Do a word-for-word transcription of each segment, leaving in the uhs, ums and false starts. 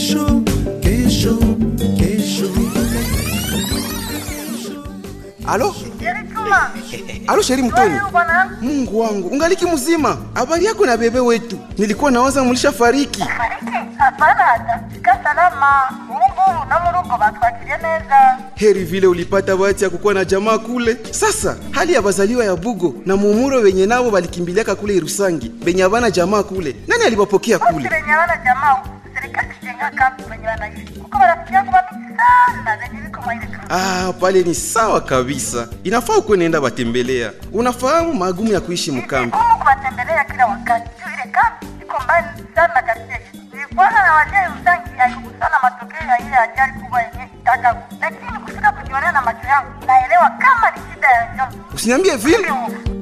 kesho, kesho, kesho. Alo? Alo Sheri Mtoni. Mungu wangu, ungaliki mzima? Habari yako na bebe wetu? Nilikuwa nawaza mulisha fariki. Fariki? Hapana hata. Sika salama. Mungu na murugo batwakirie neza. Heri vile ulipata bahati ya kukuwa na jamaa kule. Sasa, hali ya bazaliwa ya Bugo na Mumuro wenye nao walikimbiliaka kule Irusangi. Benye abana jamaa kule. Nani alibapokea kule? Benye abana jamaa, serikali jenga kampi benye wanaishi. Kuko marafiki yangu mabiki sana, zenye viko mwaile kampi. Ah, pale ni sawa kabisa. Inafaa ukuwe nenda batembelea. Unafahamu magumu ya kuishi mkambi. Mungu kuwatembelea kila wakati. Tu ile kampi iko mbali sana katika. Nilikuwa na wajai Irusangi haikukusana matokeo ya ile ajali kubwa yenye itaka. Lakini kufika kujionea na macho yangu, naelewa kama ni shida ya njomba. Usiniambie vile.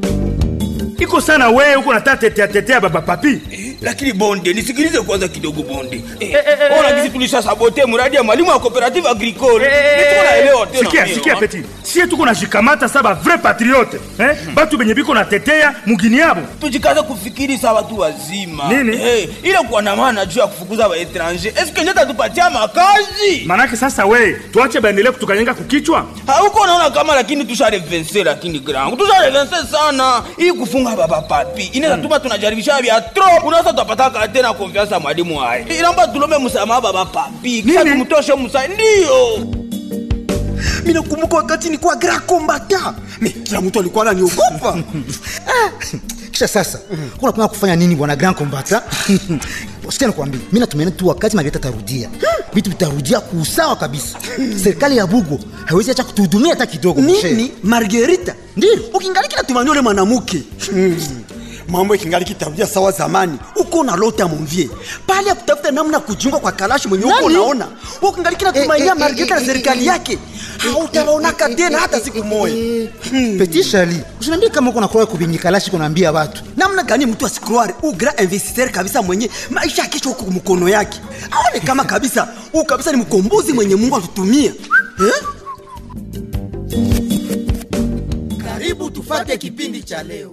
Iko sana wewe uko nataka tetea tetea baba papi. Eh, lakini bonde nisikilize kwanza kidogo bonde. Eh, eh, eh, ona kisi tulisha sabote mradi ya mwalimu wa cooperative agricole. Eh, Nituko naelewa tena. Sikia sikia petit. Sie tuko na shikamata saba vrai patriote. Eh? Hmm. Batu benye biko na tetea mugini yabo. Tujikaza kufikiri sawa tu wazima. Nini? Eh, ile kwa na maana juu ya kufukuza wa étranger. Est-ce que ndeta tupatia makazi? Manake sasa wewe tuache baendelee kutukanyenga kukichwa. Hauko naona kama lakini tusharevense lakini grand. Tusharevense sana. Hii kufunga baba papi. Inaweza tuma tunajaribisha vya trop. Unaweza tupata tena confiance ya mwalimu hai. Inaomba tulombe msamaha baba papi. Kisha tumtoshe msamaha. Ndio. Mimi nakumbuka wakati nilikuwa grand combattant. Mimi kila mtu alikuwa ananiogopa. Kisha sasa, kuna kuna kufanya nini bwana grand combattant? Sikia nakwambia, mimi natumia tu wakati Margarita tarudia. Vitu vitarudia kwa usawa kabisa. Serikali ya Bugo haiwezi acha kutuhudumia hata kidogo. Nini? Margarita? Ndio. Ukingaliki na tumani yule mwanamke. Mambo ikingaliki tarudia sawa zamani. Uko na lota monvie. Pale kutafuta namna kujiunga kwa kalashi mwenye uko naona. Ukingaliki na tumania Margarita na serikali yake. Hautaona tena hata siku moja. Petit Charlie, usiniambie kama uko na croire kubinyi kalashi kunaambia watu. Namna gani mtu asikroire u grand investisseur kabisa mwenye maisha kesho huko mkono yake. Aone kama kabisa u kabisa ni mkombozi mwenye Mungu atutumia. Eh? Karibu tufate kipindi cha leo.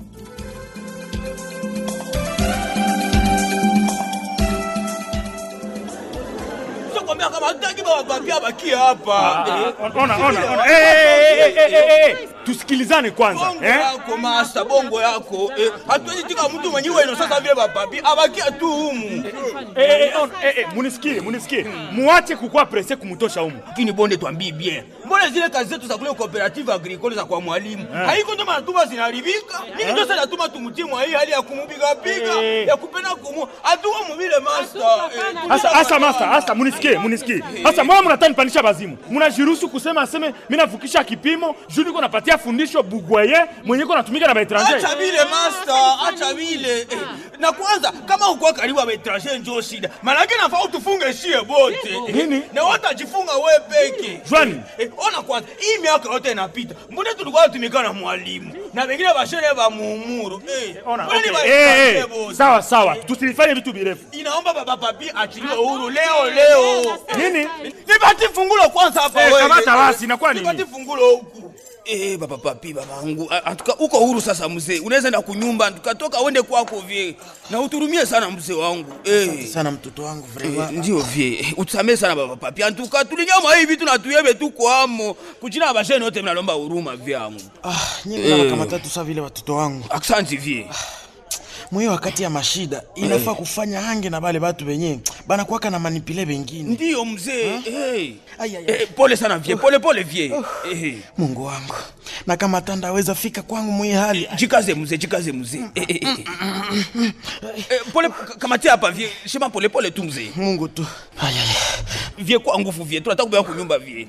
Kwambia kama hataki baba papi abaki hapa. Ona ona ona. Eh eh eh. Tusikilizane kwanza. Bongo eh? Yako master, bongo yako. Eh, hatuwezi tika mtu mwenye wewe sasa vile baba papi abaki tu humu. Eh eh eh eh munisikie, munisikie. Muache kukua presse kumtosha humu. Lakini bonde tuambie bien. Mbona zile kazi zetu za kule cooperative agricole za kwa mwalimu? Haiko ndo matuma zinaharibika. Nini ndio sasa natuma tumtie mwa hii hali ya kumupiga piga, ya kupenda kumu. Atuwa mvile master. Asa asa master, asa munisikie, munisikie. Asa mbona mnataka nipanisha bazimu? Mnajiruhusu kusema aseme mimi navukisha kipimo, juu niko napatia fundisho bugwaye mwenye ko natumika na baetranger. Acha vile master, acha vile. Eh, na kwanza kama uko karibu na baetranger njoo shida. Maana yake nafaa utufunge shie bote. Nini? Na watajifunga wewe peke. Jwani. Eh, ona kwanza, hii miaka yote inapita. Mbona tulikuwa tutumika na mwalimu? Na wengine bashere ba muumuru. Eh, ona. Okay. Eh, eh. Sawa sawa. Tusilifanye vitu birefu. Inaomba baba papi achiliwe huru leo leo. Nini? Nipati fungulo kwanza hapa wewe. Eh, kamata basi inakuwa nini? Nipati fungulo huku. Eh, baba papi babangu, atuka uko huru sasa mzee. Unaweza na kunyumba tukatoka uende kwako vie. Na uturumie sana mzee wangu. Eh, sana mtoto wangu vraiment. Eh, ndio vie. Utusamee sana baba papi. Antuka tulinyama hivi vitu na tuyebe tu kwamo. Kujina basheni wote mnalomba huruma vyangu. Ah, nyinyi mna kama tatu sawa vile watoto wangu. Asante vie. Mwe wakati ya mashida inafaa kufanya hange na bale watu wenyewe bana kuwaka na manipule wengine. Ndio mzee. Eh. Eh, pole sana vie. Pole pole vie. Eh. Mungu wangu. Na kama tandaweza fika kwangu mwe hali. Jikaze mzee, jikaze mzee. Eh, eh, eh. Eh, pole kama tia hapa vie. Shema pole pole tu mzee. Mungu tu. Aya aya. Vie kwa nguvu vie. Tunataka kubeba kwa nyumba vie.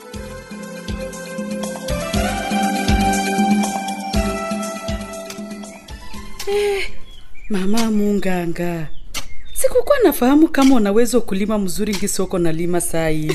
Eh, mama munganga. Sikukuwa nafahamu kama unaweza kulima mzuri ngisoko na lima saa hii.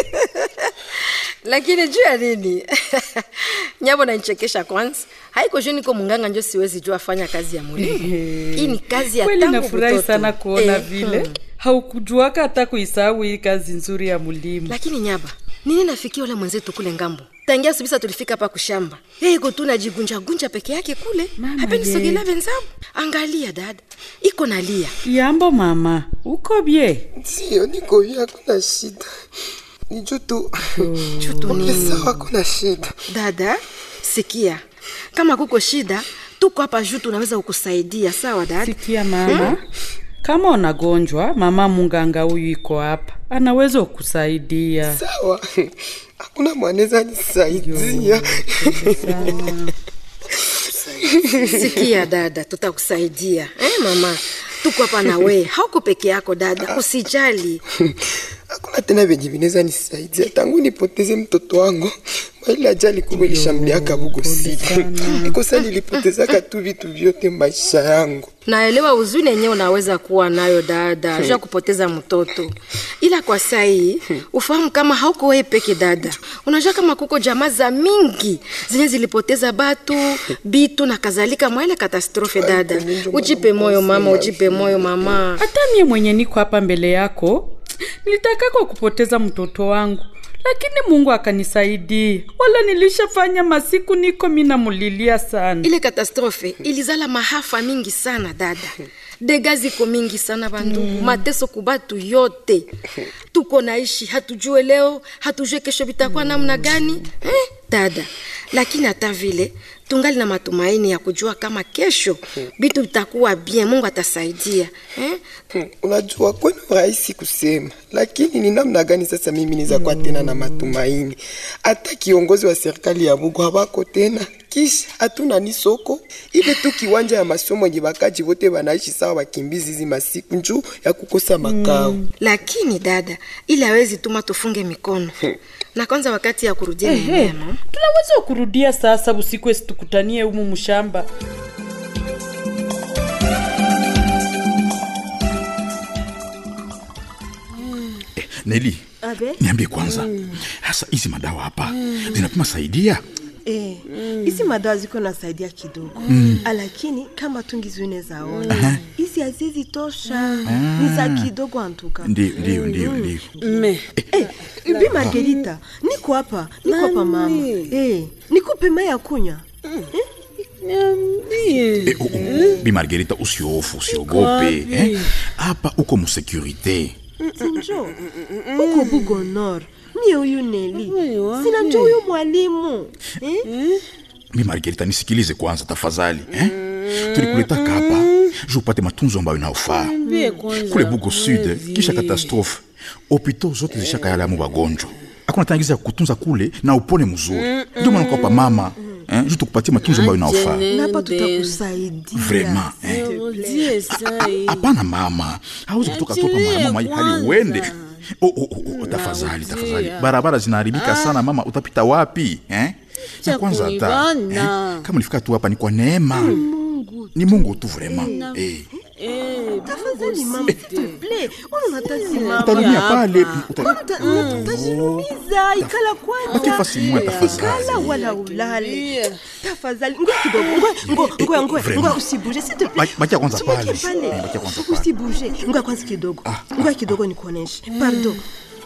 Lakini juu ya nini? Nyabo na nichekesha kwanza. Haiko juu niko munganga ndio siwezi jua fanya kazi ya mulimo. Hii ni kazi ya tangu butoto. Kweli nafurahi sana kuona eh, vile. Hmm. Haukujuaka hata kuisahau hii kazi nzuri ya mulimo. Lakini Nyaba, nini nafikia ule mwenzetu kule ngambo? Tangia subisa tulifika hapa kushamba. Yeye iko tu najigunja gunja peke yake kule. Hapendi sogelea wenzangu. Angalia dada, iko nalia. Yambo mama, uko bie? Sio, niko bie, hakuna shida. Ni joto. Joto ni sawa, kuna shida. Dada, sikia. Kama kuko shida, tuko hapa juu tunaweza kukusaidia, sawa dada? Sikia mama. Hmm? Kama unagonjwa, mama munganga huyu iko hapa. Anaweza kukusaidia. Sawa. Hakuna mwaneza nisaidia. Sikia dada, tutakusaidia. Eh mama, tuko hapa na wewe. Hauko peke yako dada, usijali. Hakuna tena venye vinaweza nisaidia tangu nipoteze mtoto wangu. Ile ajali kubwa ilishambulia Bugo City. Iko sasa nilipoteza tu vitu vyote maisha yangu. Naelewa huzuni yenyewe unaweza kuwa nayo dada, hmm. kupoteza mtoto. Ila kwa sasa hii, ufahamu kama hauko wewe peke dada. Unajua kama kuko jamaa za mingi zenye zilipoteza batu, bitu na kadhalika mwa ile katastrofe dada. Ujipe moyo mama, ujipe moyo mama. Hata mimi mwenye niko hapa mbele yako, nilitaka kwa kupoteza mtoto wangu. Lakini Mungu akanisaidia. Wala nilishafanya masiku niko mina mulilia sana. Ile katastrofe ilizala mahafa mingi sana dada. Degazi ko mingi sana bandugu. Mm. Mateso kubatu yote. Tuko naishi hatujue leo, hatujue kesho bitakuwa mm. namna gani. Eh, dada. Lakini hata vile tungali na matumaini ya kujua kama kesho bitu bitakuwa bien, Mungu atasaidia. Eh? Hmm. Unajua kwani rahisi kusema, lakini ni namna gani sasa mimi niza kwa tena na matumaini? Hata kiongozi wa serikali ya Bugo habako tena. Kisha hatuna ni soko. Ile tu kiwanja ya masomo yenye bakaji wote wanaishi sawa wakimbizi hizi masiku njoo ya kukosa makao. Mm. Lakini dada, ile hawezi tuma tufunge mikono. Hmm. Na kwanza wakati ya kurudia hey, hey. Tunaweza kurudia sasa usiku tukutanie humu mshamba. Eh, Neli. Abe? Niambie kwanza. Hasa hizi madawa hapa mm. zinapima saidia? Eh, hizi mm. madawa ziko nasaidia kidogo. Mm. Lakini kama tungizune zaona, hizi uh-huh. hazizi tosha. Ah. Ni za kidogo antuka. Ndio, ndio, ndio, ndio. Me. Eh, Bi Margarita, niko hapa, niko hapa mama. Eh, nikupe maji ya kunywa. Mm. Eh? Eh, oh, oh. Bi Margarita usiofu, usiogope, eh? Hapa uko mu security. Sinjo. Uko Bugo Nord. Mie huyu Neli. Sina njoo huyu mwalimu. Eh? Bi Margarita nisikilize kwanza tafadhali, eh? Tulikuleta hapa, je upate matunzo ambayo inafaa. Kule Bugo Sud, kisha katastrofe, hopitali zote zishakayala mu wagonjwa. Hakuna tangiza kutunza kule na upone mzuri. Ndio maana kwa mama, eh, je tukupatie matunzo ambayo inafaa. Na hapa tutakusaidia. Vraiment, eh. Hapana mama, hauwezi kutoka topa mama hali uende. Oh, oh, oh, oh, tafadhali, tafadhali. Barabara zinaharibika ah. sana mama, utapita wapi, eh? Na kwanza hata, eh? Kama ulifika tu hapa ni kwa neema. Mungu. Ni Mungu tu vraiment. Eh. Eh, tafadhali mama, s'il te plaît. Ona natazi mama. Utarudia pale, utajiumiza, ikala kwanza. Baki fasi mwa tafadhali. Ikala wala ulale. Tafadhali, ngoja kidogo. Ngoja, ngoja, ngoja, ngoja usibuje, s'il te plaît. Baki kwanza pale. Baki kwanza pale. Usibuje. Ngoja kwanza kidogo. Ngoja kidogo nikuoneshe. Pardon.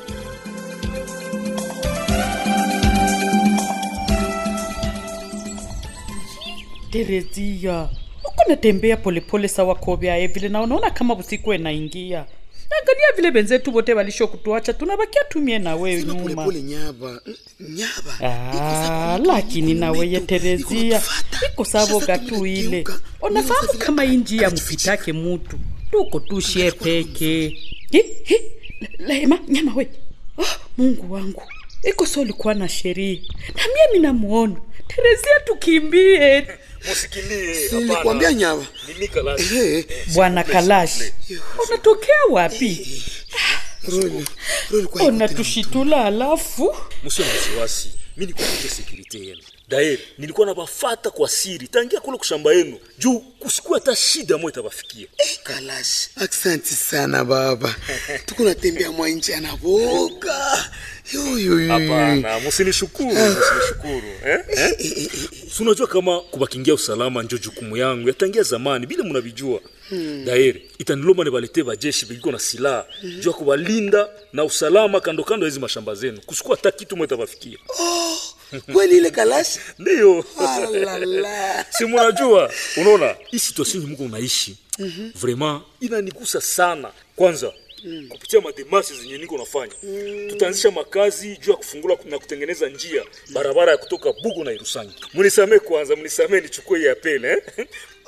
Terezia, uko natembea polepole sawa kobia ya vile na unaona kama usiku inaingia. Angalia vile benzetu wote walisho kutuacha, tunabakia tumie na wewe nyuma. Pole pole nyaba. Nyaba. Ah, lakini na wewe Terezia, iko sabo gatu ile. Unafahamu kama inji ya mpitake mtu. Tuko tu shie peke. Hi, hi. Lema, nyama wewe. Oh, Mungu wangu. Iko soli kwa na sheria. Na mimi ninamuona. Terezia tukimbie. Musikilie. Nilikwambia nyama. Mimi Kalashi. Bwana Kalashi. Unatokea wapi? Roni. Roni kwa. Unatushitula alafu. Msio wasiwasi. Mimi niko kwa security yenu. Dae, nilikuwa nabafata kwa siri. Tangia kule kushamba yenu. Juu kusikua hata shida moja itabafikia. Eh, Kalashi. Asante sana baba. Tuko natembea mwa nje anaboka. Yo yo yo. Hapana, msinishukuru, msinishukuru, eh? Eh? Unajua kama kubakingia usalama ndio jukumu yangu yatangia zamani bila mnabijua. Hmm. Daire, itaniloma ne balete bajeshi biliko na silaha. Hmm. Jua kubalinda na usalama kando kando hizo mashamba zenu. Kusikua hata kitu moja tabafikia. Oh, Kweli ile kalashi? Ndio. Alala. Si mnajua, unaona, hii situation mko unaishi. Mhm. Vraiment inanigusa sana. Kwanza Mm. kupitia mademasi zenye niko nafanya mm. tutaanzisha makazi juu ya kufungula na kutengeneza njia barabara ya kutoka Bugo na Irusangi. Munisamee kwanza, munisamee nichukue ya pele eh.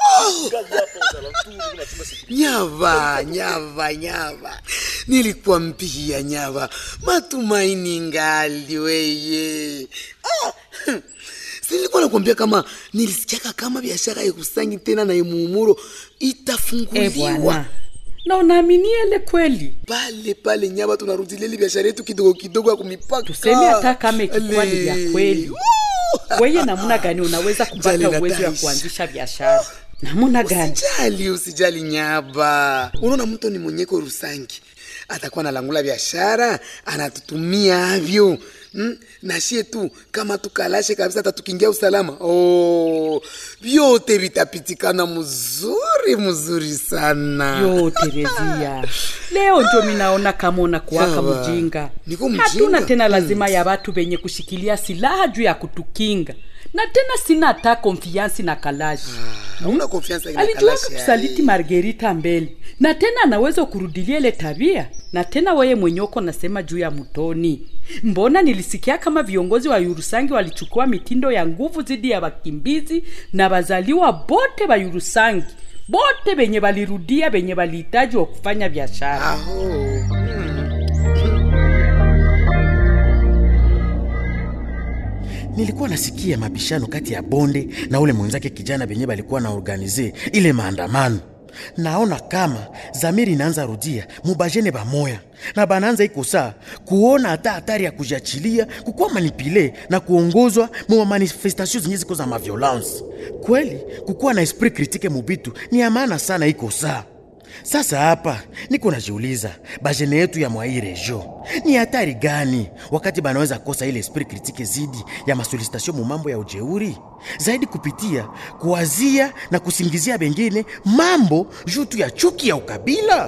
Nyava, nyava, nyava. Nilikwambia nyava, matumaini ngali weye. Ah. Nilikuwa nakwambia kama nilisikia kama biashara ya Irusangi tena na Muumuro itafunguliwa. Eh, na unaaminia ile kweli? Pale pale nyaba tunarudilia ile biashara yetu kidogo kidogo ya kumipaka. Tuseme hata kama ikikuwa ni ya kweli. Wewe namna gani unaweza kupata uwezo wa kuanzisha biashara? Namna gani? Usijali, usijali nyaba. Unaona mtu ni mwenyeko Rusangi. Atakuwa na langula biashara, anatutumia avyo. Hmm? Na shie tu kama tukalashe kabisa tatukingia usalama. Oh, vyote vitapitikana mzuri mzuri sana. Yo Terezia. Leo ndio mimi naona kama unakuwaka mjinga. Niko mjinga. Hatuna tena lazima hmm. ya watu wenye kushikilia silaha juu ya kutukinga. Na tena sina hata confiance na Kalashi. Ah, una confiance na Kalashi. Alijua kusaliti Margarita mbele. Na tena anaweza kurudilia ile tabia. Na tena wewe mwenyoko nasema juu ya Mutoni. Mbona nilisikia kama viongozi wa Irusangi walichukua mitindo ya nguvu zidi ya wakimbizi na bazaliwa bote ba Irusangi. Bote benye balirudia benye balihitaji wa kufanya biashara. Aho. Hmm. Nilikuwa nasikia mabishano kati ya Bonde na ule mwenzake kijana benye balikuwa na organize ile maandamano. Naona kama zamiri inaanza rudia mubajene ba moya na bananza iko saa kuona hata hatari ya kujachilia kukuwa manipile na kuongozwa mwa manifestation zenye ziko za ma violence. Kweli kukuwa na esprit critique mubitu ni amana sana iko saa. Sasa hapa niko najiuliza bajene yetu ya mwa hii region ni hatari gani wakati banaweza kosa ile esprit critique zidi ya masolicitation mu mambo ya ujeuri zaidi kupitia kuwazia na kusingizia bengine mambo jutu ya chuki ya ukabila.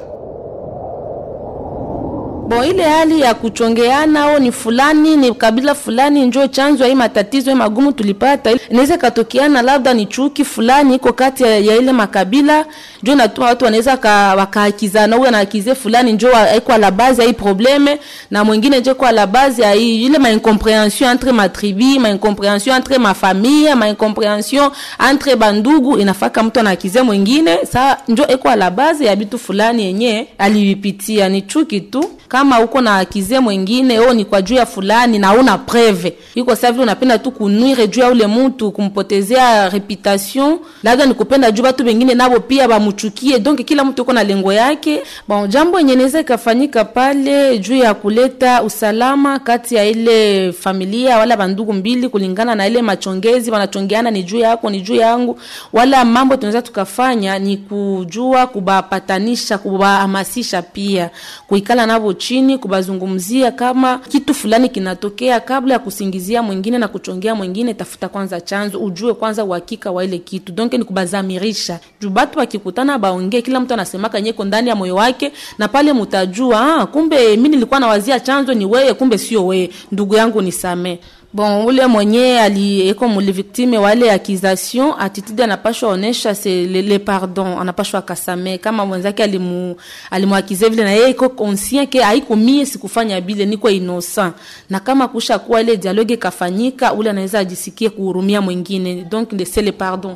Bo ile hali ya kuchongeana au ni fulani ni kabila fulani njoo chanzo ya matatizo ya magumu tulipata, inaweza katokeana labda ni chuki fulani iko kati ya, ya ile makabila njoo natuma watu wanaweza ka wakaakizana huyu anaakize fulani njoo haiko la base ya hii probleme na mwingine njoo kwa la base ya hii ile ma incompréhension entre ma tribu, ma incompréhension entre ma famille, ma incompréhension entre bandugu inafaka mtu anaakize mwingine saa njoo iko la base ya bitu fulani yenye alivipitia ni chuki tu. Kama uko na akize mwingine o ni kwa juu ya fulani na una preve iko sawa vile unapenda tu kunuire juu ya ule mtu kumpotezea reputation labda ni kupenda juu watu wengine nabo pia bamuchukie donc kila mtu uko na lengo yake. Bon jambo yenyeneza kafanyika pale juu ya kuleta usalama kati ya ile familia wala bandugu mbili kulingana na ile machongezi wanachongeana ni juu yako ni juu yangu wala mambo tunaweza tukafanya ni kujua kubapatanisha kubahamasisha pia kuikala nabo chini kubazungumzia kama kitu fulani kinatokea kabla ya kusingizia mwingine na kuchongea mwingine. Tafuta kwanza chanzo ujue kwanza uhakika wa ile kitu donc ni kubazamirisha juu batu wakikutana baongee kila mtu anasemaka nyeko ndani ya moyo wake na pale mtajua ah kumbe mimi nilikuwa nawazia chanzo ni wewe kumbe sio wewe ndugu yangu nisamee. Bon ule mwenye alieko muli victime wale accusation attitude anapashwa onesha c'est le, le pardon anapashwa kasame kama mwenzake alimu alimuakize vile na yeye iko conscient ke haiko mie sikufanya bile niko innocent na kama kusha kuwa ile dialogue kafanyika ule anaweza ajisikie kuhurumia mwingine donc c'est le pardon.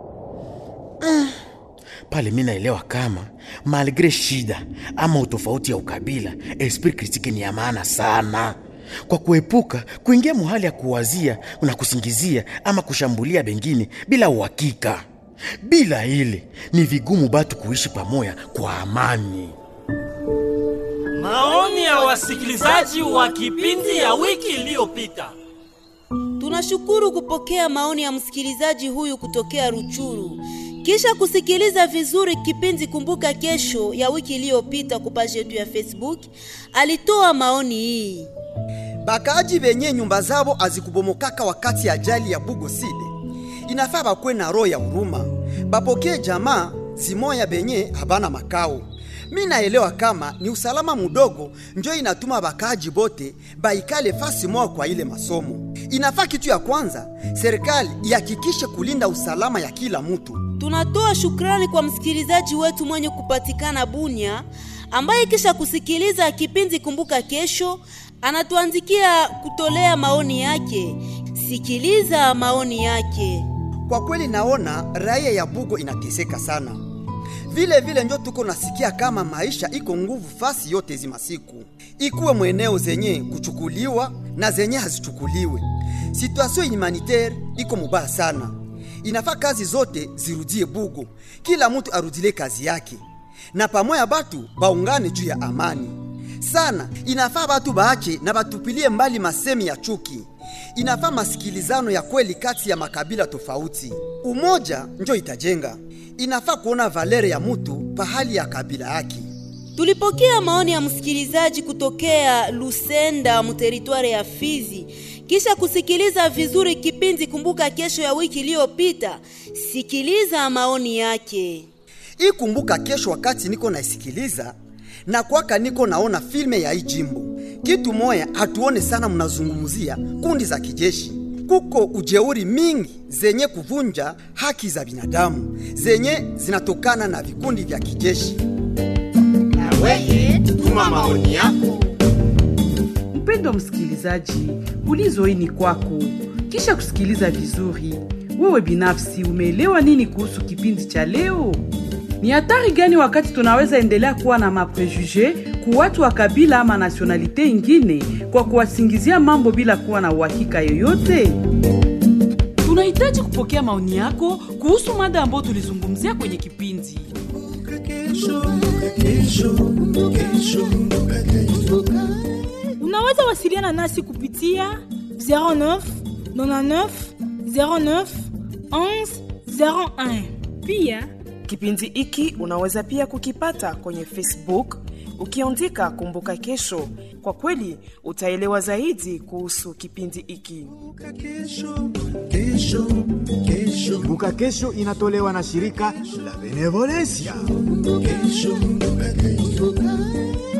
Mm. Pale mimi naelewa kama malgré shida ama utofauti ya ukabila esprit critique ni ya maana sana kwa kuepuka kuingia muhali ya kuwazia na kusingizia ama kushambulia bengine bila uhakika. Bila ile ni vigumu batu kuishi pamoja kwa amani. Maoni ya wasikilizaji wa kipindi ya wiki iliyopita. Tunashukuru kupokea maoni ya msikilizaji huyu kutokea Ruchuru. Kisha kusikiliza vizuri kipindi Kumbuka Kesho ya wiki iliyopita kwa page yetu ya Facebook, alitoa maoni hii. Bakaji benye nyumba zabo azikubomokaka wakati ya ajali ya Bugo Side, inafaa bakwe na roho ya huruma, bapokee jamaa zimoya benye habana makao. Mimi naelewa kama ni usalama mudogo njo inatuma bakaji bote baikale fasi moja kwa ile masomo. Inafaa kitu ya kwanza serikali ihakikishe kulinda usalama ya kila mtu. Tunatoa shukrani kwa msikilizaji wetu mwenye kupatikana Bunya, ambaye kisha kusikiliza kipindi Kumbuka Kesho anatuandikia kutolea maoni yake. Sikiliza maoni yake. Kwa kweli naona raia ya Bugo inateseka sana. Vile vile njo tuko nasikia kama maisha iko nguvu fasi yote zima siku. Ikuwe mweneo zenye kuchukuliwa na zenye hazichukuliwe. Situation humanitaire iko mubaya sana. Inafaa kazi zote zirudie Bugo. Kila mtu arudile kazi yake. Na pamoja batu baungane juu ya amani. Sana inafaa batu baache na batupilie mbali masemi ya chuki. Inafaa masikilizano ya kweli kati ya makabila tofauti. Umoja njo itajenga. Inafaa kuona valere ya mtu pahali ya kabila yake. Tulipokea maoni ya msikilizaji kutokea Lusenda mu teritware ya Fizi. Kisha kusikiliza vizuri kipindi Kumbuka Kesho ya wiki iliyopita, sikiliza maoni yake. Hii Kumbuka Kesho wakati niko naisikiliza na kwaka niko naona filme ya hii jimbo. Kitu moya hatuone sana mnazungumzia kundi za kijeshi. Kuko ujeuri mingi zenye kuvunja haki za binadamu, zenye zinatokana na vikundi vya kijeshi. Na wewe tuma maoni yako. Mpendo msikilizaji, ulizo hii ni kwako. Kisha kusikiliza vizuri, wewe binafsi umeelewa nini kuhusu kipindi cha leo? Ni hatari gani wakati tunaweza endelea kuwa na maprejuge ku watu wa kabila ama nationalite ingine kwa kuwasingizia mambo bila kuwa na uhakika yoyote? Tunahitaji kupokea maoni yako kuhusu mada ambayo tulizungumzia kwenye kipindi. Unaweza wasiliana nasi kupitia zero neuf nonante neuf zero neuf onze zero un. Pia kipindi hiki unaweza pia kukipata kwenye Facebook ukiandika Kumbuka Kesho. Kwa kweli utaelewa zaidi kuhusu kipindi hiki. Kumbuka Kesho inatolewa na shirika la Benevolencia. Kesho,